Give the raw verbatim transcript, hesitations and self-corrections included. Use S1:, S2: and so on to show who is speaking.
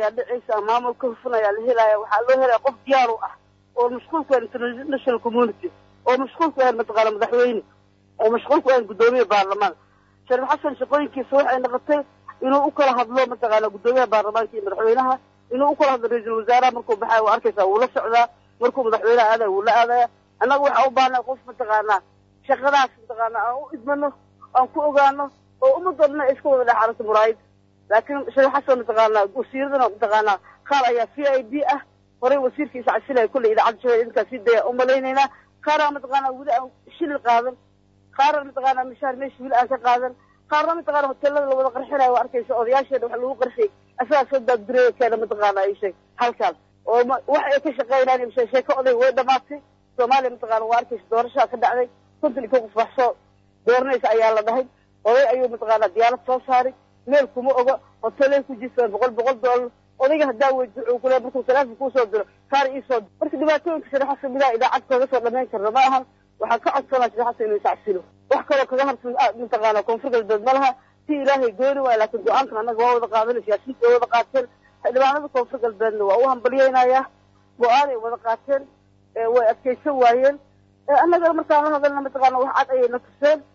S1: ayaa dhicaysa maamul ka hufnaya la helaya waxa loo helay qof diyaar u ah oo mashquul ku ah international community oo mashquul ku ah mataqaana madaxweyne oo mashquul ku ah gudoomiye baarlamaan Shariif Xasan shaqooyinkiisa waxay noqotay inuu u kala hadlo mataqaana gudoomiyaha baarlamaanka iyo madaxweynaha inuu u kala hadlo ra'iisul wasaaraha markuu baxay oo arkaysa uu la socdaa markuu madaxweynaha aaday uu la aaday anagu waxa u baahnaa qof mataqaana shaqadaas mataqaana aan u idmano aan ku ogaano oo ummadna isku wada dhaxarto muraayid laakiin Shariif Xasan mataqaana wasiiradana mataqaana qaar ayaa V I P ah horay wasiirkiisa casilay kulli idaacad shaqada inta si day u maleynayna qaar mataqaana wada shil qaadan qaar mataqaana mishaar meesh wiil aan ka qaadan qaar mataqaana hoteelada la wada qarxinay oo arkaysa odayaasheeda wax lagu qarxay asaas oo dadree kale mataqaana ay sheeg halkaas oo wax ay ka shaqeynayaan in sheeko oday way dhamaatay Soomaaliya mataqaana waa arkaysa doorasho ka dhacday kuntan ku faxso doornaysa ayaa la dhahay oday ayuu mataqaana diyaarad soo saaray meel kuma oga hoteelay ku jirtaan boqol boqol dollar odayga hadaa wajuu kula markuu telefoon ku soo diro kaar ii soo markii dhibaatooyinka Shariif Xasan midaa idaacad kaga soo dhameyn karno ma ahan waxa ka codsanaa Shariif Xasan inuu sacsilo wax kale kaga harsan mataqaana koonfurta dad malaha si ilaahay gooni waa laakiin go'aanka anaga waa wada qaadanaysa siyaasiyiinta wada qaateen xildhibaanada koonfurta galbeedna waa u hambalyeynaya go'aan ay wada qaateen way adkaysan waayeen annaga markaan la hadalna mataqaana wax cad ayay na tuseen